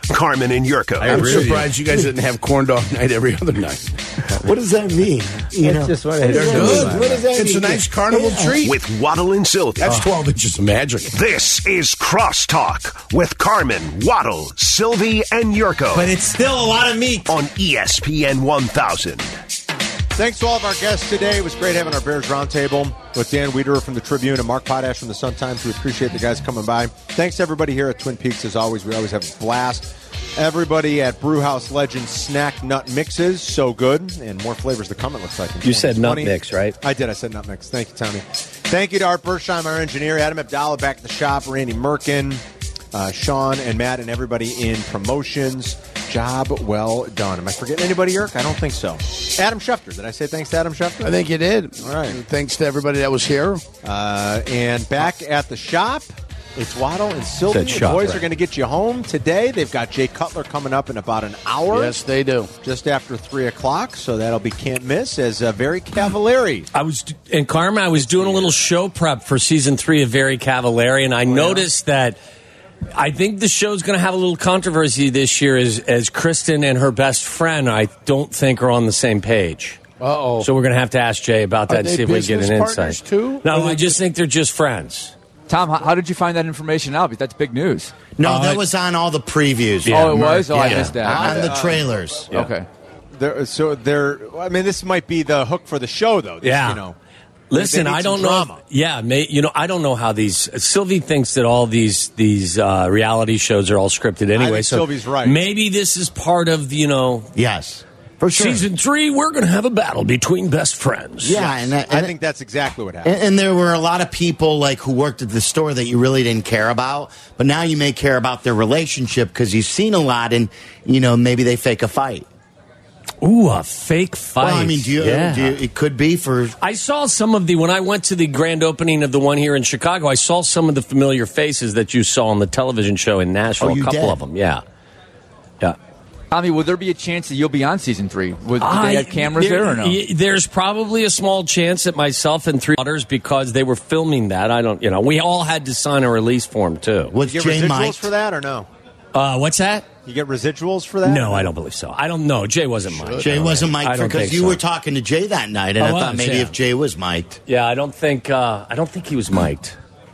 Carmen and Yurko. I'm surprised you guys didn't have corn dog night every other night. What does that mean? It's just what it is. They're good. What does that It's mean? a nice carnival treat. With Waddle and Sylvie. That's 12 inches of magic. This is Crosstalk with Carmen, Waddle, Sylvie, and Yurko. But it's still a lot of meat. On ESPN 1000. Thanks to all of our guests today. It was great having our Bears Roundtable with Dan Wiederer from the Tribune and Mark Potash from the Sun-Times. We appreciate the guys coming by. Thanks to everybody here at Twin Peaks, as always. We always have a blast. Everybody at Brewhouse Legends Snack Nut Mixes, so good. And more flavors to come, it looks like. You said nut mix, right? I did. I said nut mix. Thank you, Tommy. Thank you to Art Bershheim, our engineer, Adam Abdallah back at the shop, Randy Merkin, Sean and Matt and everybody in promotions. Job well done. Am I forgetting anybody, Yerk? I don't think so. Adam Schefter. Did I say thanks to Adam Schefter? I think you did. All right. And thanks to everybody that was here. And back at the shop, it's Waddle and Sylvie. The boys are going to get you home today. They've got Jay Cutler coming up in about an hour. Yes, they do. Just after 3 o'clock, so that'll be can't miss as Very Cavallari. I was doing a little show prep for season 3 of Very Cavallari, and I noticed that I think the show's going to have a little controversy this year as Kristen and her best friend, I don't think, are on the same page. Uh-oh. So we're going to have to ask Jay about that and see if we can get an partners insight. Too? No, I just think they're just friends. Tom, how did you find that information out? Because that's big news. No, that was on all the previews. Yeah. Oh, it was? Oh, I missed that. On the trailers. Yeah. Okay. This might be the hook for the show, though. Listen, I don't know. I don't know how these. Sylvie thinks that all these reality shows are all scripted anyway. I think so Sylvie's right. Maybe this is part of Yes, for sure. Season 3. We're going to have a battle between best friends. Yeah, and I think that's exactly what happened. And there were a lot of people who worked at the store that you really didn't care about, but now you may care about their relationship because you've seen a lot, and maybe they fake a fight. Ooh, a fake fight. Well, I mean, it could be for... I saw some of when I went to the grand opening of the one here in Chicago, I saw some of the familiar faces that you saw on the television show in Nashville. A couple of them, yeah. I mean, will there be a chance that you'll be on season 3? Do they have cameras there or no? There's probably a small chance that myself and 3 others, because they were filming that. I don't, we all had to sign a release form, too. Was you get residuals for that or no? What's that? You get residuals for that? No, I don't believe so. I don't know. Jay wasn't mic'd. Jay wasn't mic'd because you were talking to Jay that night, and I thought maybe if Jay was mic'd. Yeah, I don't think he was mic'd.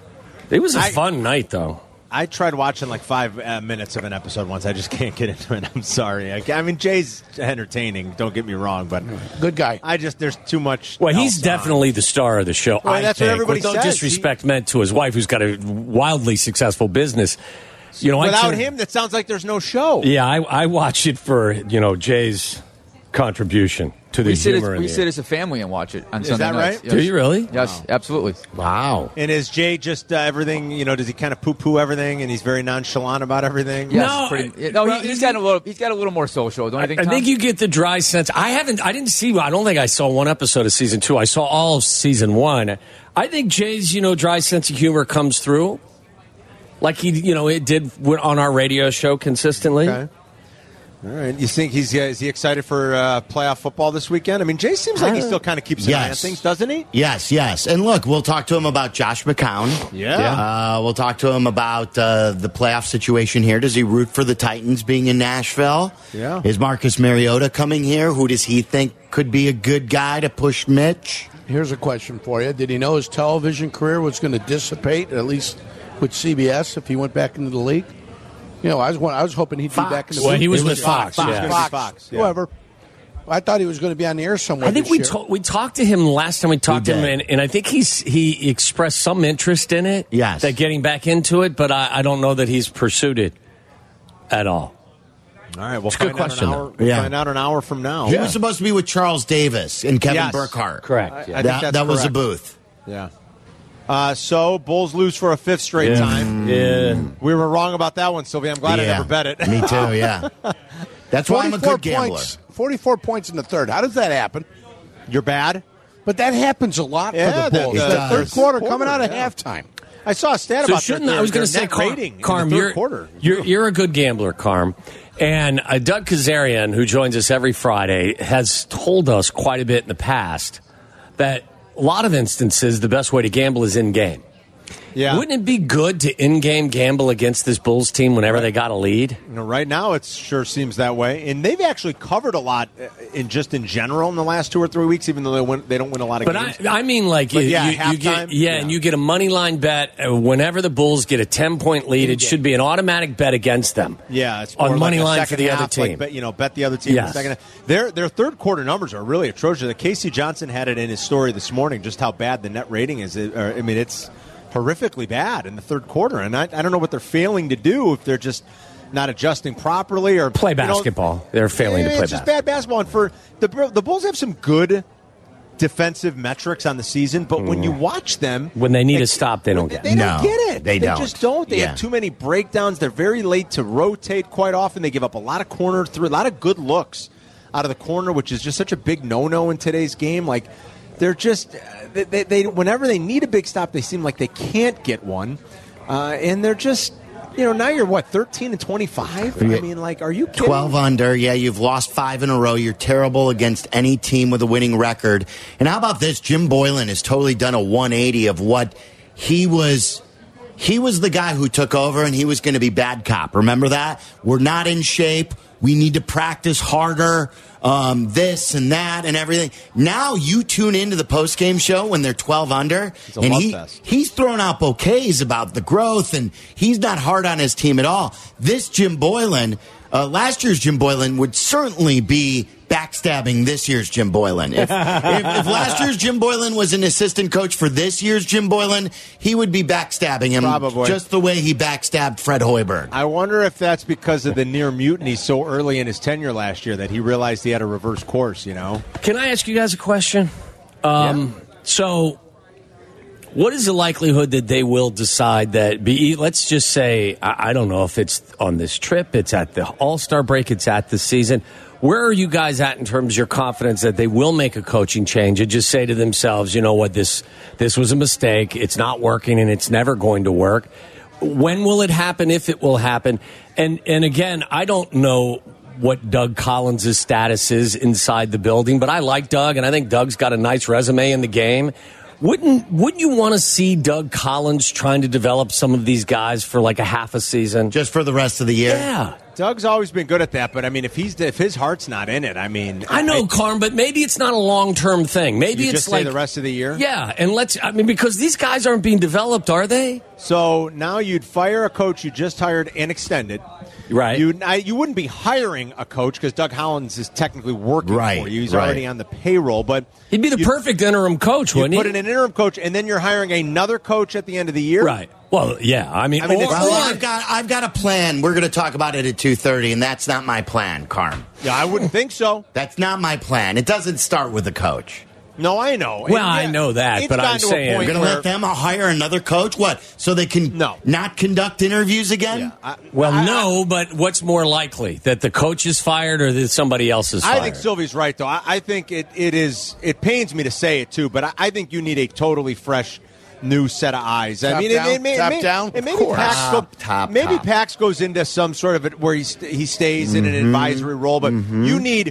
It was a fun night, though. I tried watching 5 minutes of an episode once. I just can't get into it. I'm sorry. I mean, Jay's entertaining. Don't get me wrong, but good guy. There's too much. Well, he's definitely the star of the show. Well, that's what everybody says. With no disrespect meant to his wife, who's got a wildly successful business. Without him, that sounds like there's no show. Yeah, I watch it for Jay's contribution to the humor. We sit as a family and watch it on Sunday nights. Is that right? Yes. Do you really? Yes, absolutely. Wow. And is Jay just everything? Does he kind of poo-poo everything, and he's very nonchalant about everything? Yes, he's got a little more social. Don't you think? I think you get the dry sense. I don't think I saw one episode of season 2. I saw all of season 1. I think Jay's dry sense of humor comes through. Like it did on our radio show consistently. Okay. All right. You think is he excited for playoff football this weekend? I mean, Jay seems like he still kind of keeps an eye on things, doesn't he? Yes. And look, we'll talk to him about Josh McCown. Yeah. We'll talk to him about the playoff situation here. Does he root for the Titans being in Nashville? Yeah. Is Marcus Mariota coming here? Who does he think could be a good guy to push Mitch? Here's a question for you. Did he know his television career was going to dissipate, at least with CBS, if he went back into the league? I was hoping he'd be back in the league. Well, he was with Fox. Fox. Yeah. Whoever. I thought he was going to be on the air somewhere. I think we talked to him last time we talked to him, and I think he expressed some interest in it. Yes. That getting back into it, but I don't know that he's pursued it at all. All right, we'll find out an hour from now. He was supposed to be with Charles Davis and Kevin Yes. Burkhardt. Correct. I think that's that was a correct. booth. Yeah. So Bulls lose for a 5th straight time. Yeah. We were wrong about that one, Sylvie. I'm glad I never bet it. Me too, yeah. That's why I'm a good gambler. 44 points in the third. How does that happen? You're bad? But that happens a lot for the Bulls. The third quarter coming out of halftime. I saw a stat about I was going to say, Carm, you're a good gambler, Carm. And Doug Kazarian, who joins us every Friday, has told us quite a bit in the past that a lot of instances the best way to gamble is in-game. Yeah. Wouldn't it be good to in-game gamble against this Bulls team whenever they got a lead? Right now, it sure seems that way. And they've actually covered a lot in general in the last 2 or 3 weeks, even though they don't win a lot of games. But I mean, like, you get, and you get a money line bet whenever the Bulls get a 10-point lead. It should be an automatic bet against them. Yeah, it's on more money like line for the other team. Like, bet the other team in the second half. Their third quarter numbers are really atrocious. Casey Johnson had it in his story this morning, just how bad the net rating is. I mean, it's horrifically bad in the third quarter, and I don't know what they're failing to do, if they're just not adjusting properly or play basketball. They're failing to play basketball. It's just bad basketball. And for the Bulls have some good defensive metrics on the season, but when you watch them, when they need to stop, they don't get it. They don't get it. They don't. Just don't. They have too many breakdowns. They're very late to rotate quite often. They give up a lot of corner through, a lot of good looks out of the corner, which is just such a big no-no in today's game. Like, they're just they whenever they need a big stop, they seem like they can't get one, and they're just, now you're 13-25. I mean, like, are you kidding? 12 under. Yeah, you've lost 5 in a row. You're terrible against any team with a winning record. And how about this? Jim Boylen has totally done a 180 of what he was. He was the guy who took over, and he was going to be bad cop. Remember that? We're not in shape. We need to practice harder, this and that and everything. Now you tune into the postgame show when they're 12 under, and he's throwing out bouquets about the growth, and he's not hard on his team at all. This Jim Boylen, last year's Jim Boylen would certainly be backstabbing this year's Jim Boylen. If last year's Jim Boylen was an assistant coach for this year's Jim Boylen, he would be backstabbing him. Probably. Just the way he backstabbed Fred Hoiberg. I wonder if that's because of the near mutiny so early in his tenure last year that he realized he had a reverse course, Can I ask you guys a question? So, what is the likelihood that they will decide that, let's just say, I don't know if it's on this trip, it's at the All-Star break, it's at the season. Where are you guys at in terms of your confidence that they will make a coaching change and just say to themselves, you know what, this was a mistake, it's not working, and it's never going to work? When will it happen, if it will happen? And again, I don't know what Doug Collins' status is inside the building, but I like Doug, and I think Doug's got a nice resume in the game. Wouldn't you want to see Doug Collins trying to develop some of these guys for like a half a season? Just for the rest of the year? Yeah. Doug's always been good at that, but I mean, if his heart's not in it, I mean, I know, Carm, but maybe it's not a long-term thing. Maybe it's just like the rest of the year. Yeah, and because these guys aren't being developed, are they? So now you'd fire a coach you just hired and extended. Right. You wouldn't be hiring a coach because Doug Collins is technically working for you. He's already on the payroll, but he'd be the perfect interim coach, wouldn't he? Put in an interim coach, and then you're hiring another coach at the end of the year. Right. Well, yeah. I've got a plan. We're going to talk about it at 2:30, and that's not my plan, Carm. Yeah, I wouldn't think so. That's not my plan. It doesn't start with a coach. No, I know. Well, I know that, but I'm saying you're going to let them hire another coach? What? So they can not conduct interviews again? Yeah, no, but what's more likely, that the coach is fired or that somebody else is fired? I think Sylvie's right, though. I think it is. It pains me to say it too, but I think you need a totally fresh, new set of eyes. Top down. Maybe Pax goes into some sort of it where he stays in an advisory role, but you need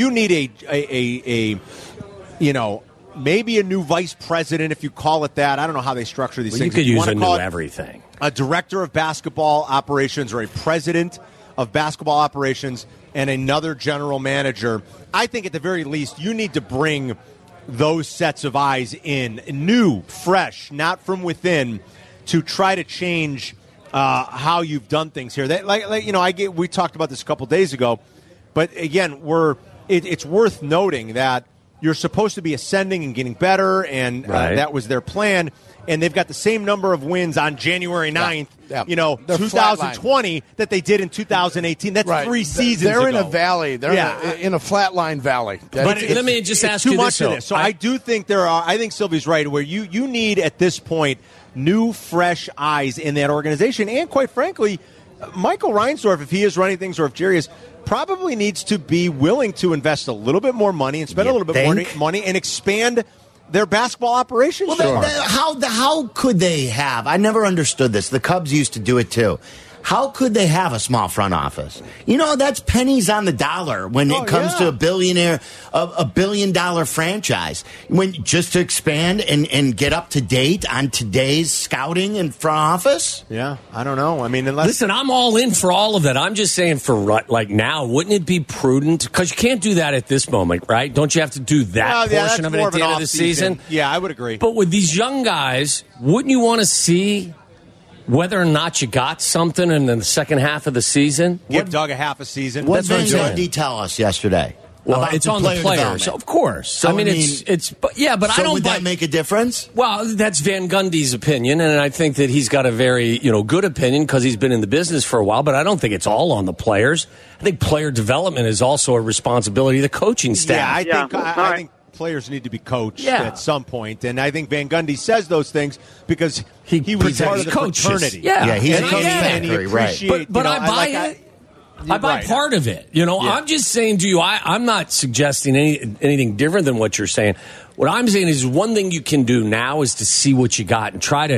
a maybe a new vice president, if you call it that. I don't know how they structure these things. You could use a new everything. A director of basketball operations or a president of basketball operations and another general manager. I think at the very least you need to bring those sets of eyes in, new, fresh, not from within, to try to change how you've done things here. We talked about this a couple days ago, but again, it's worth noting that you're supposed to be ascending and getting better, and that was their plan. And they've got the same number of wins on January 9th, 2020, that they did in 2018. That's 3 seasons ago. They're in a valley. They're in a flatline valley. But let me just ask you this. Too much of this. So I do think I think Sylvie's right, where you need, at this point, new, fresh eyes in that organization. And quite frankly, Michael Reinsdorf, if he is running things or if Jerry is, probably needs to be willing to invest a little bit more money and spend a little bit more money and expand their basketball operations. Well, how could they have? I never understood this. The Cubs used to do it too. how could they have a small front office? You know, that's pennies on the dollar when it comes to a $1 billion franchise. Just to expand and get up to date on today's scouting and front office. Yeah, I don't know. I mean, listen, I'm all in for all of that. I'm just saying for now, wouldn't it be prudent? Because you can't do that at this moment, right? Don't you have to do that portion of it at the end of the season? Yeah, I would agree. But with these young guys, wouldn't you want to see whether or not you got something in the second half of the season? Give Doug a half a season. What did Van Gundy tell us yesterday? Well, it's on the players, of course. So, I mean, but I don't. Would that make a difference? Well, that's Van Gundy's opinion, and I think that he's got a very good opinion because he's been in the business for a while. But I don't think it's all on the players. I think player development is also a responsibility of the coaching staff. Yeah, I think players need to be coached at some point, and I think Van Gundy says those things because he was part of the fraternity. Yeah, he's a coach factory, right? But I buy it. I buy part of it. I'm just saying to you, I'm not suggesting anything different than what you're saying. What I'm saying is one thing you can do now is to see what you got and try to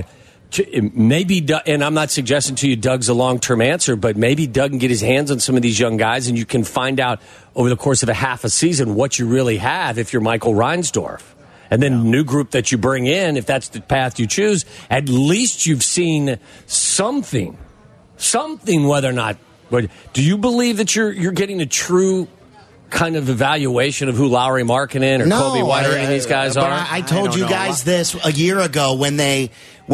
maybe, and I'm not suggesting to you Doug's a long-term answer, but maybe Doug can get his hands on some of these young guys and you can find out over the course of a half a season what you really have if you're Michael Reinsdorf. And then the new group that you bring in, if that's the path you choose, at least you've seen something, whether or not. Do you believe that you're getting a true kind of evaluation of who Lowry Markkanen or Kobe White or any of these guys are? I told you guys this a year ago when they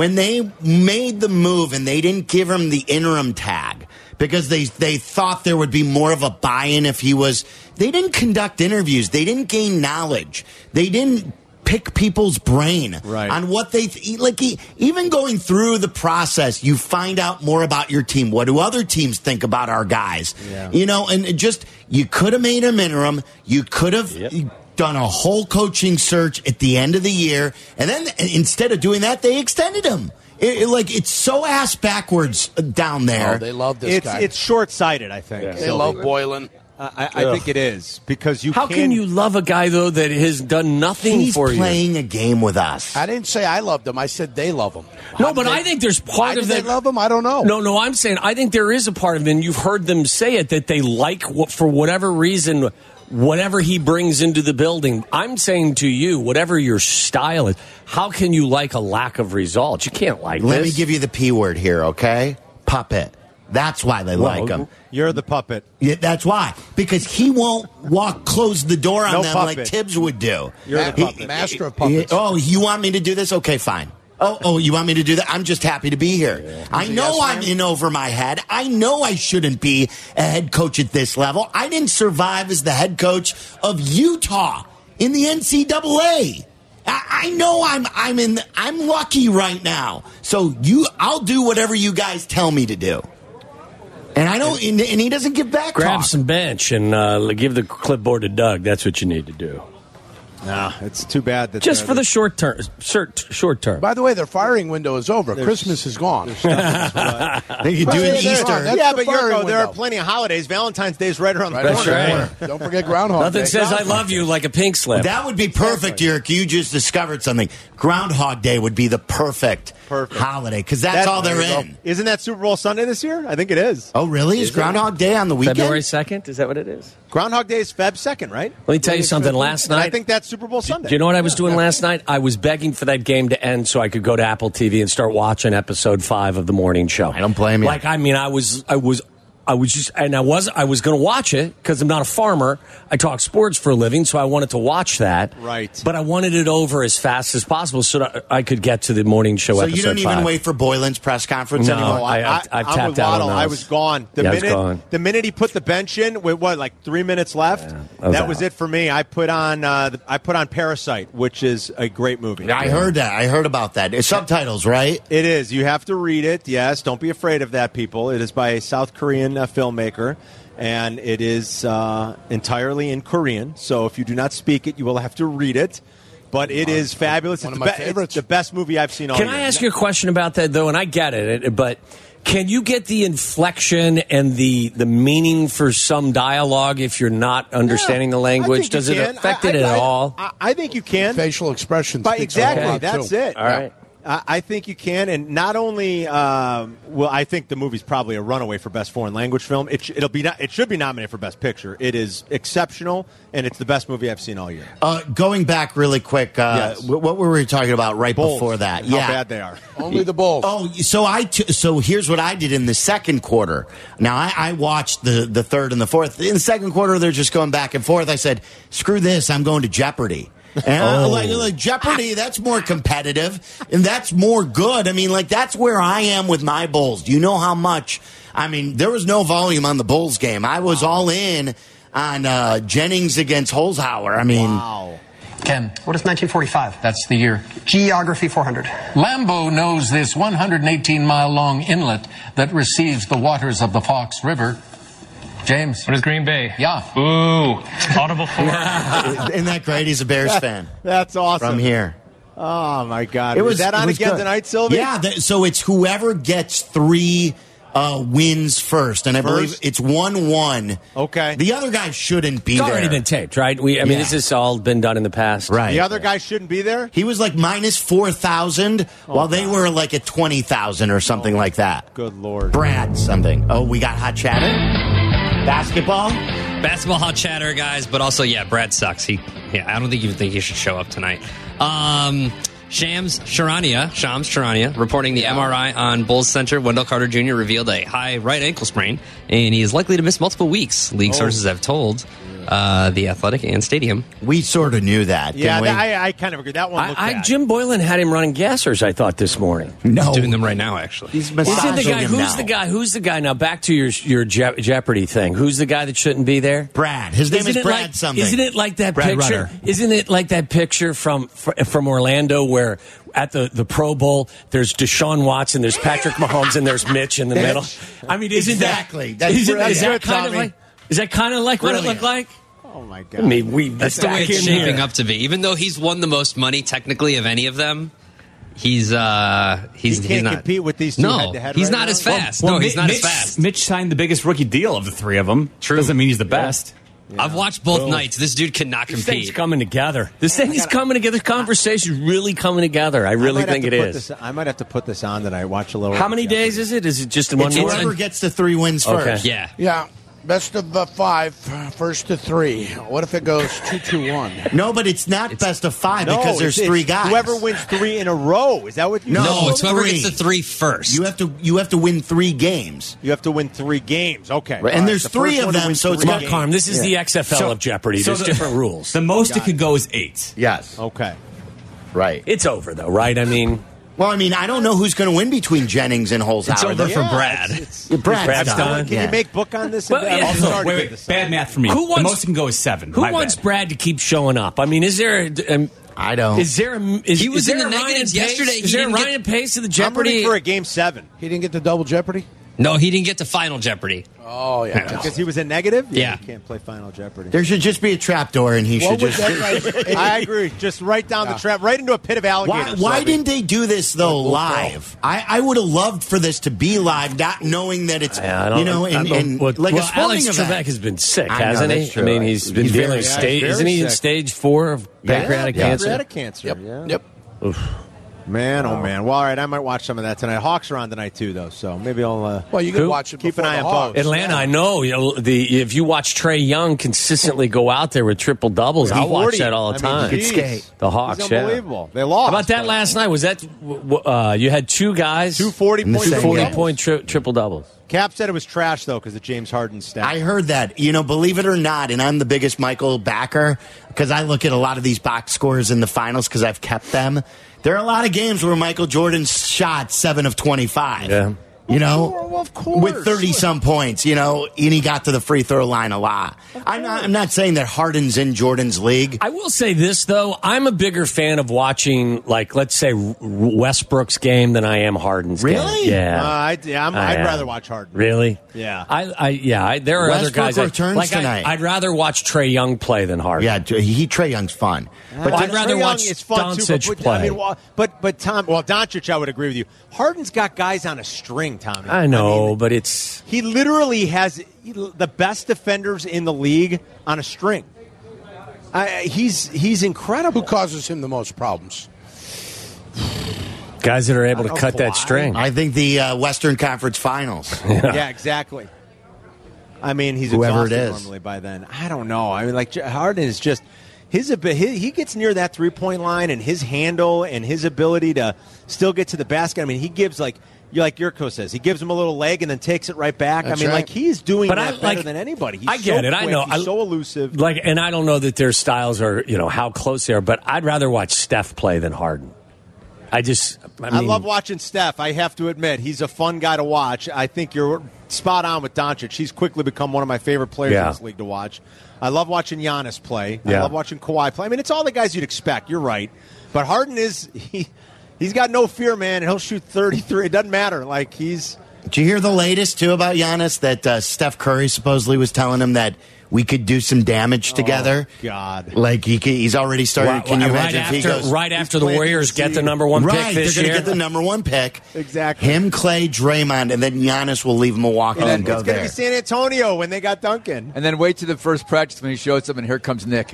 made the move and they didn't give him the interim tag because they thought there would be more of a buy-in if he was. They didn't conduct interviews. They didn't gain knowledge. They didn't pick people's brain on what they even going through the process. You find out more about your team. What do other teams think about our guys? And just you could have made him interim. You could have done a whole coaching search at the end of the year, and then instead of doing that, they extended him. It's so ass backwards down there. Oh, they love this guy. It's short-sighted, I think. They love Boylan. I think it is because How can you love a guy though that has done nothing for you? He's playing a game with us. I didn't say I loved him. I said they love him. No, but I think there's part of that. They love him. I don't know. No, I'm saying I think there is a part of it, and you've heard them say it that they like for whatever reason, whatever he brings into the building. I'm saying to you, whatever your style is, how can you like a lack of results? You can't like. Let me give you the P word here, okay? Puppet. That's why they like him. You're the puppet. Yeah, that's why. Because he won't close the door on them like Tibbs would do. You're the puppet. Master of puppets. You want me to do this? Okay, fine. Oh, you want me to do that? I'm just happy to be here. Yeah. I know I'm in over my head. I know I shouldn't be a head coach at this level. I didn't survive as the head coach of Utah in the NCAA. I know I'm lucky right now. So I'll do whatever you guys tell me to do. And I don't. And he doesn't give back. Grab some bench and give the clipboard to Doug. That's what you need to do. Nah, it's too bad that just for the short term. Short term. By the way, their firing window is over. Christmas is gone. They can do an Easter. Yeah, but there are plenty of holidays. Valentine's Day is right around the corner. That's right. Don't forget Groundhog Nothing Day. says I love you like a pink slip. That would be perfect, Yerk. You just discovered something. Groundhog Day would be the perfect holiday because that's all they're in. Isn't that Super Bowl Sunday this year? I think it is. Oh, really? Is Groundhog Day on the weekend? February 2nd? Is that what it is? Groundhog Day is Feb 2nd, right? Let me tell you something. Last night, I think that's Super Bowl Sunday. Do you know what I was doing last night? I was begging for that game to end so I could go to Apple TV and start watching episode 5 of the morning show. I don't blame you. I was going to watch it because I'm not a farmer. I talk sports for a living, so I wanted to watch that. Right. But I wanted it over as fast as possible so that I could get to the morning show episode 5. So you don't even wait for Boylan's press conference anymore? I've tapped out on those. I was gone. The minute he put the bench in with like 3 minutes left, that was it for me. I put on Parasite, which is a great movie. I heard that. I heard about that. It's subtitles, right? It is. You have to read it. Yes. Don't be afraid of that, people. It is by a South Korean filmmaker, and it is entirely in Korean. So if you do not speak it, you will have to read it. But it is fabulous. One of my favorites. It's the best movie I've seen all year. Can I ask you a question about that, though? And I get it, but can you get the inflection and the meaning for some dialogue if you're not understanding the language? Does it affect it at all? I think you can. Facial expressions. Exactly. That's it. All right. I think you can, and not only I think the movie's probably a runaway for best foreign language film. It should be nominated for best picture. It is exceptional, and it's the best movie I've seen all year. Going back really quick, Yes. what were we talking about right Bulls, before that? and how bad they are. Only the Bulls. Oh, so here's what I did in the second quarter. Now I watched the third and the fourth. In the second quarter, they're just going back and forth. I said, "Screw this! I'm going to Jeopardy." And like Jeopardy, that's more competitive and that's more good. I mean, like that's where I am with my Bulls. Do you know how much? I mean, there was no volume on the Bulls game. I was all in on Jennings against Holzhauer. I mean, Wow. Ken, what is 1945? That's the year. Geography 400. Lambeau knows this 118-mile-long inlet that receives the waters of the Fox River. James. What is Green Bay? Yeah. Ooh. Audible 4. isn't that great? He's a Bears fan. That's awesome. From here. Oh, my God. Was that on again good. tonight, Sylvie? Yeah, so it's whoever gets 3 wins first, and I believe it's 1-1. Okay. The other guy shouldn't be It's there. already been taped, right? I mean, this has all been done in the past. Right. The other guy shouldn't be there? He was like minus 4,000, while they were like at 20,000 or something like that. Good Lord. Brad something. Oh, we got hot chatter? Basketball? Basketball hot chatter, guys, but also, Brad sucks. I don't think you think he should show up tonight. Shams Charania, reporting the MRI on Bulls center Wendell Carter Jr. revealed a high right ankle sprain, and he is likely to miss multiple weeks, league sources have told The Athletic and Stadium. We sort of knew that. Yeah, didn't we? I kind of agree. That one looked bad. Jim Boylan had him running gassers, I thought, this morning. No. He's doing them right now, actually. He's Is it the massaging guy? him now. Who's the guy? Now back to your Jeopardy thing. Who's the guy that shouldn't be there? Brad. His name is it Brad like, something. Isn't it like that Brad picture? Rutter. Isn't it like that picture from Orlando where at the Pro Bowl there's Deshaun Watson, there's Patrick Mahomes, and there's Mitch in the middle? I mean, isn't Exactly. that That's is that good, kind of Tommy. like? Is that kind of like what it looked like? Oh, my God. I mean, That's the way it's shaping up to be. Even though he's won the most money, technically, of any of them, he's He not compete with these two head-to-head he's right not now? as fast. Well, He's not Mitch, as fast. Mitch signed the biggest rookie deal of the three of them. True. Doesn't mean he's the best. I've watched both nights. This dude cannot This thing's compete. coming together. This thing is coming together. This conversation's really coming together. I really think it is. I might have to put this on tonight. Watch a little. How many days is it? Is it just in one It's morning? whoever gets the 3 wins Okay. first. Yeah. Yeah. Best of 5, first to 3. What if it goes 2-1? No, but it's not best of 5 No, because there's it's 3 guys. Whoever wins 3 in a row. Is that what you No. No, it's whoever 3. gets the 3 first. You have to win 3 games. You have to win 3 games. Okay. Right, and there's 3 of them, so it's Mark not Carm, this is the XFL of Jeopardy. There's different rules. The most it could go is 8. Yes. Okay. Right. It's over, though, right? I mean, Well, I mean, I don't know wwho's going to win between Jennings and Holzhauer. It's over for Yeah, Brad. Brad's done. done. Can you make book on this? Well, yeah. I'm sorry to Wait, get this bad math for me. Who the wants- most it can go is 7. who My wants bad. Brad to keep showing up? I mean, is there? I don't. Is there? He was is there in the a Ryan negatives Pace? yesterday. Is He there a didn't get- Ryan Pace to the I'm Jeopardy? rooting for a game 7 He didn't get the double Jeopardy? No, he didn't get to Final Jeopardy. Oh, yeah. because he was a negative. Yeah. You can't play Final Jeopardy. There should just be a trapdoor, and he What should would just. that guy? I agree. Just right down the trap, right into a pit of alligators. Why Sylvie. didn't they do this though live? I would have loved for this to be live, not knowing that it's Yeah, I don't- and well, like a well, sporting Alex event. Trebek has been sick, I know, hasn't he? that's true. I mean, he's been He's dealing very- with yeah, stage. he's Isn't he in very sick. stage 4 of pancreatic cancer? Pancreatic cancer. Yep. Man, oh man. Well, all right. I might watch some of that tonight. Hawks are on tonight too, though. So maybe I'll. Well, you can Who? watch it. Keep an before eye the on Hawks. both. Atlanta, I know. If you watch Trey Young consistently go out there with triple doubles, I'll watch that all the time. Geez. skate. The Hawks, He's yeah. unbelievable. They lost. How about that but last night? Was that you had 2 guys, 240 In the point same doubles? 40-point triple doubles? Cap said it was trash though because of James Harden's stat. I heard that. Believe it or not, and I'm the biggest Michael backer because I look at a lot of these box scores in the finals because I've kept them. There are a lot of games where Michael Jordan shot 7 of 25. Yeah. Of course. With 30-some points, and he got to the free throw line a lot. I'm not saying that Harden's in Jordan's league. I will say this, though. I'm a bigger fan of watching, like, let's say, Westbrook's game than I am Harden's game. Really? Yeah. I'd rather watch Harden. Really? Yeah. There are other Westbrook guys. returns tonight. I'd rather watch Trey Young play than Harden. Yeah, Trey Young's fun. But I'd rather Trae Young watch is fun too, Doncic but, play. I mean, but Tom, Doncic, I would agree with you. Harden's got guys on a string, Tommy. I know, mean, but it's... he literally has the best defenders in the league on a string. He's incredible. Who causes him the most problems? Guys that are able to cut that string. I think the Western Conference Finals. Yeah, exactly. I mean, he's whoever exhausted it is normally by then. I don't know. I mean, like Harden is just he gets near that 3-point line, and his handle and his ability to still get to the basket. I mean, he gives like Yurko says, he gives him a little leg and then takes it right back. That's I mean, right. like he's doing But that better than anybody. He's I get so it. I quick, know. He's so elusive. And I don't know that their styles are, how close they are. But I'd rather watch Steph play than Harden. I love watching Steph. I have to admit, he's a fun guy to watch. I think you're spot on with Doncic. He's quickly become one of my favorite players in this league to watch. I love watching Giannis play. I love watching Kawhi play. I mean, it's all the guys you'd expect. You're right. But Harden he's got no fear, man. He'll shoot 33. It doesn't matter. Like, he's... Did you hear the latest, too, about Giannis? That Steph Curry supposedly was telling him that we could do some damage together. Oh, God. Like, he's already started. Can you imagine if he goes... Right after the Warriors get the number one pick this year? Right, they're going to get the number one pick. Exactly. Him, Clay, Draymond, and then Giannis will leave Milwaukee and go It's there. going to be San Antonio when they got Duncan. And then wait to the first practice when he shows up, and here comes Nick.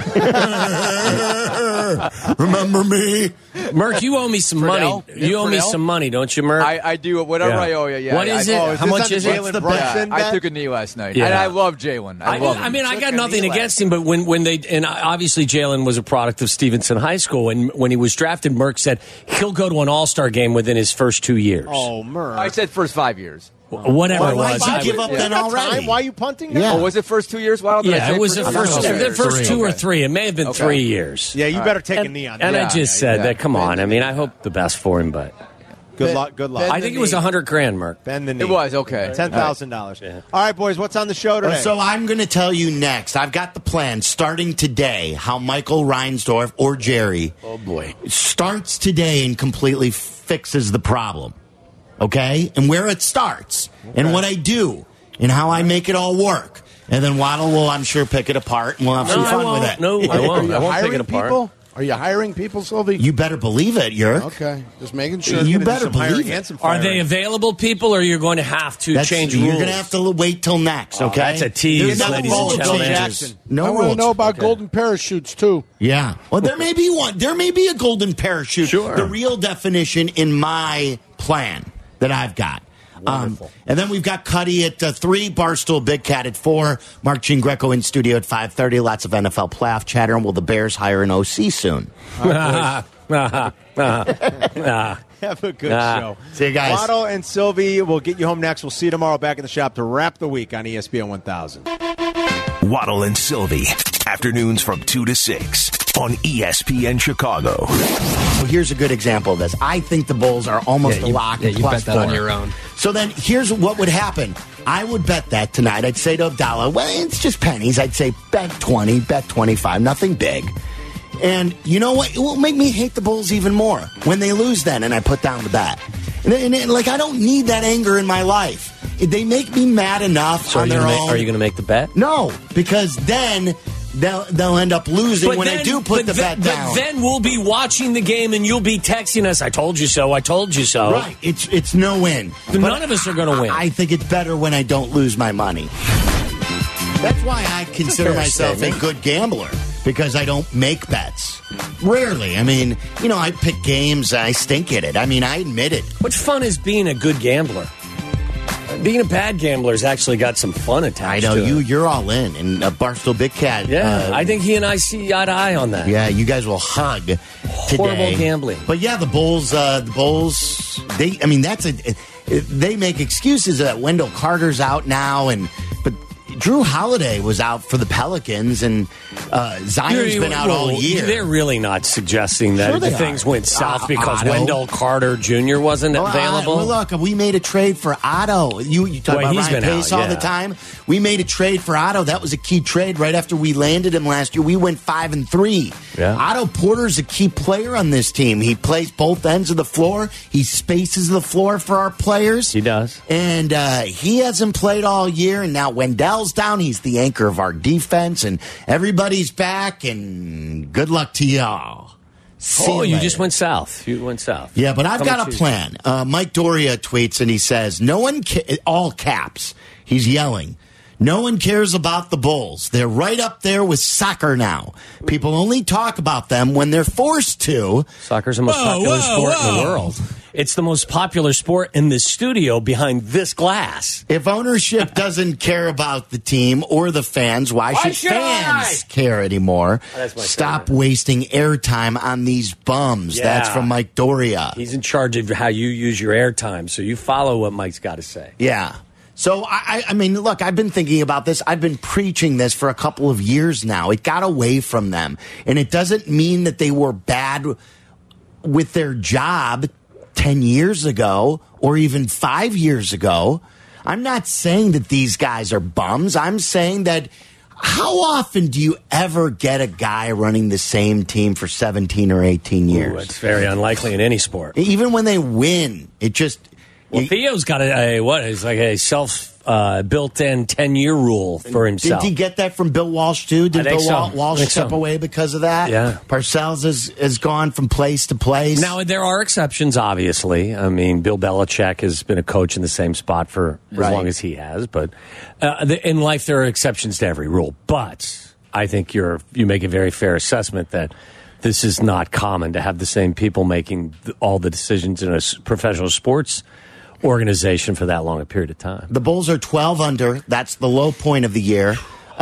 Remember me? Merk, you owe me some money. You owe me some money, don't you, Merk? I do. Whatever I owe you, yeah. What is it? How much is it? Jalen Brunson I took a knee last night. Yeah. And I love Jalen. I love him. I mean, I got nothing against him, but when they, and obviously Jalen was a product of Stevenson High School, and when he was drafted, Merck said he'll go to an All-Star game within his first 2 years. Oh, Merck. I said first 5 years. Whatever it was. Why'd you give up then already? Why are you punting now? Yeah. Oh, was it first 2 years? Why did I say It was the first 2 or 3. It may have been 3 years. Yeah, you better take a knee on that. And I just said that, come on. I mean, I hope the best for him, but... Good luck. I think it was $100,000, Merk. Bend the knee. It was, okay. $10,000. Yeah. All right, boys, what's on the show today? So I'm going to tell you next. I've got the plan starting today how Michael Reinsdorf or Jerry starts today and completely fixes the problem. Okay? And where it starts and what I do and how I make it all work. And then Waddle will, I'm sure, pick it apart and we'll have some fun with it. No, I won't. I won't take it apart. People? Are you hiring people, Sylvie? You better believe it, Yerk. Okay, just making sure. You better believe it. Are they available people, or you're going to have to change rules? You're going to have to wait till next, okay? That's a tease, There's ladies no and gentlemen. changes. No I want to rules. know about golden parachutes, too. Yeah. Well, there may be one. There may be a golden parachute. Sure. The real definition in my plan that I've got. Wonderful. And then we've got Cuddy at 3, Barstool Big Cat at 4, Mark Gene Greco in studio at 5:30. Lots of NFL playoff chatter, and will the Bears hire an OC soon? Have a good show. See you guys. Waddle and Sylvie will get you home next. We'll see you tomorrow back in the shop to wrap the week on ESPN 1000. Waddle and Sylvie, afternoons from 2 to 6 on ESPN Chicago. Well, here's a good example of this. I think the Bulls are almost a lock. you bet that on your own. So then here's what would happen. I would bet that tonight. I'd say to Abdallah, well, it's just pennies. I'd say bet 20, bet 25, nothing big. And you know what? It will make me hate the Bulls even more when they lose then and I put down the bet. And I don't need that anger in my life. They make me mad enough So on their own. are you going to make the bet? No, because then they'll end up losing when I do put the bet down. But then we'll be watching the game and you'll be texting us, I told you so, I told you so. Right. It's no win. None of us are going to win. I think it's better when I don't lose my money. That's why I consider myself a good gambler, because I don't make bets. Rarely. I mean, I pick games, I stink at it. I mean, I admit it. What fun is being a good gambler? Being a bad gambler has actually got some fun attached I know, to it. you're all in. And Barstool Big Cat. Yeah, I think he and I see eye to eye on that. Yeah, you guys will hug today. Horrible gambling. But yeah, the Bulls, they make excuses that Wendell Carter's out now, but Drew Holiday was out for the Pelicans, and Zion's been out all year. They're really not suggesting that things went south because Otto. Wendell Carter Jr. wasn't available. Well, look, we made a trade for Otto. You talk about he's Ryan been Pace out, all the time. We made a trade for Otto. That was a key trade right after we landed him last year. We went 5-3. Yeah. Otto Porter's a key player on this team. He plays both ends of the floor. He spaces the floor for our players. He does. And he hasn't played all year, and now Wendell's down. He's the anchor of our defense, and everybody's back, and good luck to y'all. You just went south. You went south. Yeah, but I've got a plan. Mike Doria tweets, and he says, all caps, he's yelling, No one cares about the Bulls. They're right up there with soccer now. People only talk about them when they're forced to. Soccer's the most popular sport in the world. It's the most popular sport in this studio behind this glass. If ownership doesn't care about the team or the fans, why should fans care anymore? Stop wasting airtime on these bums. Yeah. That's from Mike Doria. He's in charge of how you use your airtime, so you follow what Mike's got to say. Yeah. So, I mean, look, I've been thinking about this. I've been preaching this for a couple of years now. It got away from them. And it doesn't mean that they were bad with their job 10 years ago or even 5 years ago. I'm not saying that these guys are bums. I'm saying that how often do you ever get a guy running the same team for 17 or 18 years? Ooh, it's very unlikely in any sport. Even when they win, it just... Well, Theo's got it's like a self-built-in 10-year rule for himself. Did he get that from Bill Walsh, too? Did Bill Walsh step away because of that? Yeah. Parcells has gone from place to place. Now, there are exceptions, obviously. I mean, Bill Belichick has been a coach in the same spot for as long as he has. But in life, there are exceptions to every rule. But I think you make a very fair assessment that this is not common to have the same people making all the decisions in a professional sports organization for that long a period of time. The Bulls are 12 under. That's the low point of the year.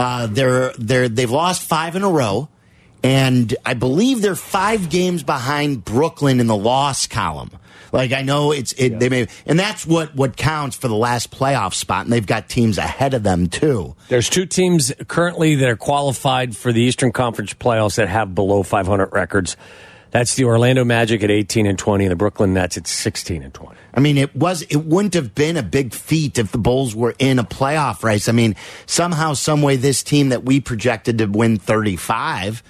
They've lost 5 in a row, and I believe they're 5 games behind Brooklyn in the loss column. Like, I know they may, and that's what counts for the last playoff spot, and they've got teams ahead of them too. There's 2 teams currently that are qualified for the Eastern Conference playoffs that have below 500 records. That's the Orlando Magic at 18-20, and the Brooklyn Nets at 16-20. I mean, it wouldn't have been a big feat if the Bulls were in a playoff race. I mean, somehow, some way, this team that we projected to win 35,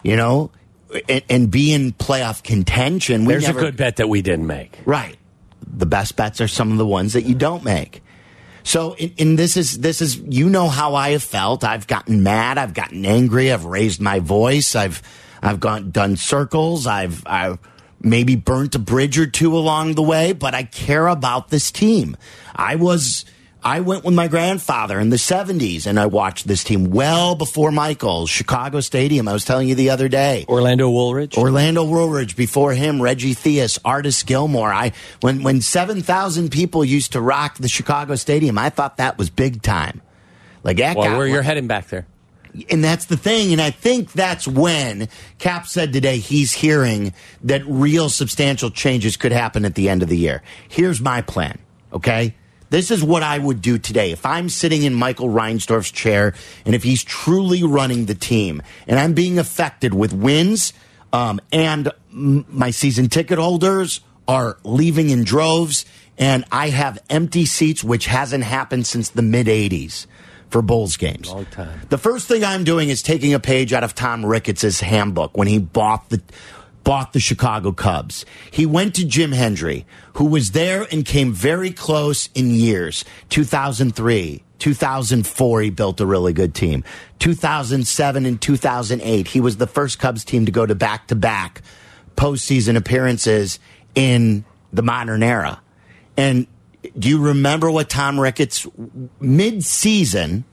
and be in playoff contention. There's a good bet that we didn't make. Right. The best bets are some of the ones that you don't make. So, this is how I have felt. I've gotten mad. I've gotten angry. I've raised my voice. I've done circles. I've maybe burnt a bridge or two along the way, but I care about this team. I went with my grandfather in the 70s, and I watched this team well before Michael. Chicago Stadium, I was telling you the other day. Orlando Woolridge. Before him, Reggie Theus, Artis Gilmore. When 7,000 people used to rock the Chicago Stadium, I thought that was big time. You're heading back there. And that's the thing, and I think that's when Cap said today he's hearing that real substantial changes could happen at the end of the year. Here's my plan, okay? This is what I would do today. If I'm sitting in Michael Reinsdorf's chair, and if he's truly running the team, and I'm being affected with wins, and my season ticket holders are leaving in droves, and I have empty seats, which hasn't happened since the mid-'80s. For Bulls games. Long time. The first thing I'm doing is taking a page out of Tom Ricketts' handbook when he bought the Chicago Cubs. He went to Jim Hendry, who was there and came very close in years. 2003, 2004, he built a really good team. 2007 and 2008, he was the first Cubs team to go to back-to-back postseason appearances in the modern era. And do you remember what Tom Ricketts mid-season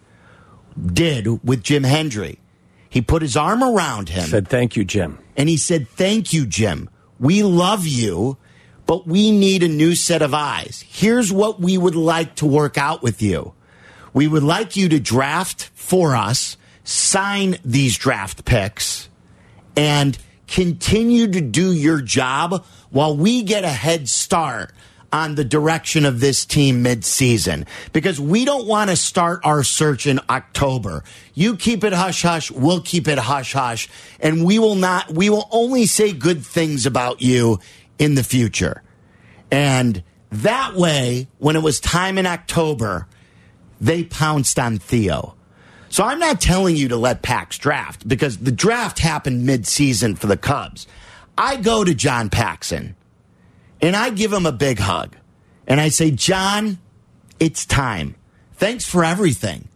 did with Jim Hendry? He put his arm around him. Said, "Thank you, Jim." And he said, "Thank you, Jim. We love you, but we need a new set of eyes. Here's what we would like to work out with you. We would like you to draft for us, sign these draft picks, and continue to do your job while we get a head start on the direction of this team mid-season, because we don't want to start our search in October. You keep it hush-hush, we'll keep it hush-hush, and we will only say good things about you in the future." And that way, when it was time in October, they pounced on Theo. So I'm not telling you to let Pax draft, because the draft happened mid-season for the Cubs. I go to John Paxson, and I give him a big hug. And I say, "John, it's time. Thanks for everything.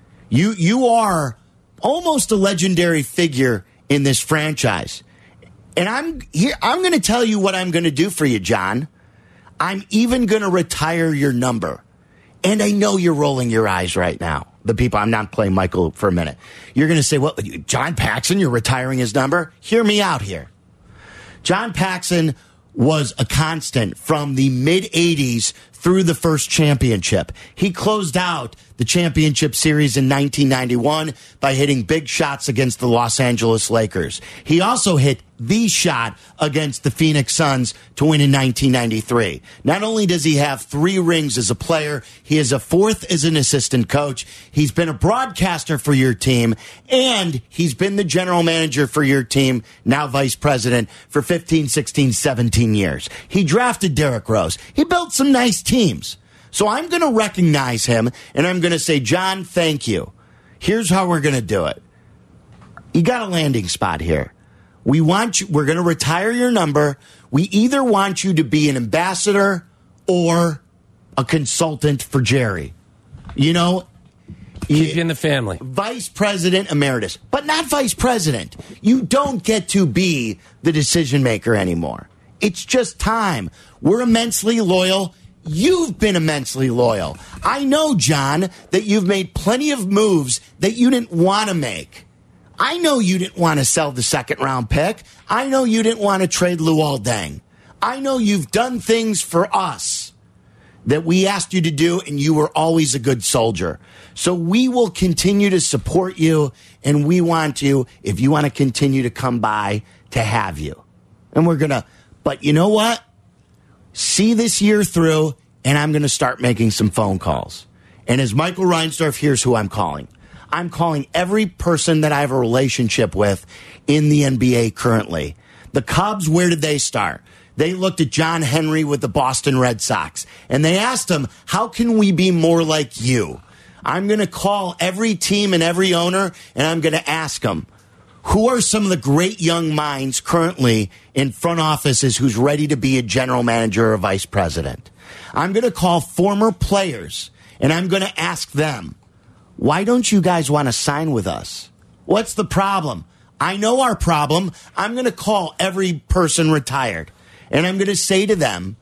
You are almost a legendary figure in this franchise. And I'm going to tell you what I'm going to do for you, John. I'm even going to retire your number. And I know you're rolling your eyes right now. The people, I'm not playing Michael for a minute. You're going to say, well, John Paxson, you're retiring his number? Hear me out here. John Paxson was a constant from the mid-'80s through the first championship. He closed out the championship series in 1991 by hitting big shots against the Los Angeles Lakers. He also hit the shot against the Phoenix Suns to win in 1993. Not only does he have 3 rings as a player, he is a 4th as an assistant coach. He's been a broadcaster for your team, and he's been the general manager for your team, now vice president, for 15, 16, 17 years. He drafted Derrick Rose. He built some nice teams. So I'm going to recognize him, and I'm going to say, John, thank you. Here's how we're going to do it. You got a landing spot here. We're going to retire your number. We either want you to be an ambassador or a consultant for Jerry. You know, keep you in the family. Vice President Emeritus, but not Vice President. You don't get to be the decision maker anymore. It's just time. We're immensely loyal. You've been immensely loyal. I know, John, that you've made plenty of moves that you didn't want to make. I know you didn't want to sell the 2nd-round pick. I know you didn't want to trade Luol Deng. I know you've done things for us that we asked you to do, and you were always a good soldier. So we will continue to support you, and we want you, if you want to continue to come by, to have you. And we're going to, but you know what? See this year through, and I'm going to start making some phone calls. And as Michael Reinsdorf, here's who I'm calling. I'm calling every person that I have a relationship with in the NBA currently. The Cubs, where did they start? They looked at John Henry with the Boston Red Sox, and they asked him, how can we be more like you? I'm going to call every team and every owner, and I'm going to ask them, who are some of the great young minds currently in front offices who's ready to be a general manager or vice president? I'm going to call former players, and I'm going to ask them, why don't you guys want to sign with us? What's the problem? I know our problem. I'm going to call every person retired, and I'm going to say to them,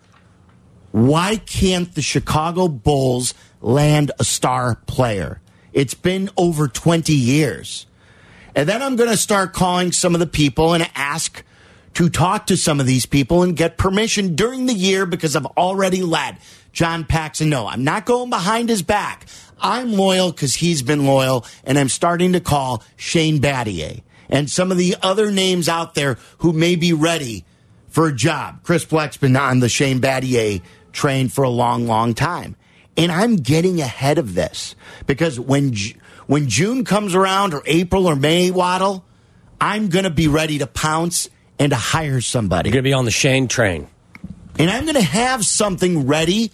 why can't the Chicago Bulls land a star player? It's been over 20 years. And then I'm going to start calling some of the people and ask to talk to some of these people and get permission during the year, because I've already let John Paxson know I'm not going behind his back. I'm loyal because he's been loyal, and I'm starting to call Shane Battier and some of the other names out there who may be ready for a job. Chris Black's been on the Shane Battier train for a long, long time. And I'm getting ahead of this because when June comes around, or April or May, Waddle, I'm going to be ready to pounce and to hire somebody. You're going to be on the Shane train. And I'm going to have something ready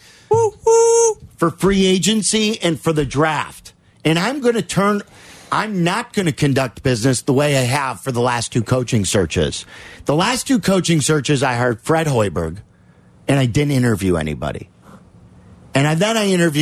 for free agency and for the draft. And I'm not going to conduct business the way I have for the last 2 coaching searches. The last 2 coaching searches, I hired Fred Hoiberg, and I didn't interview anybody. And then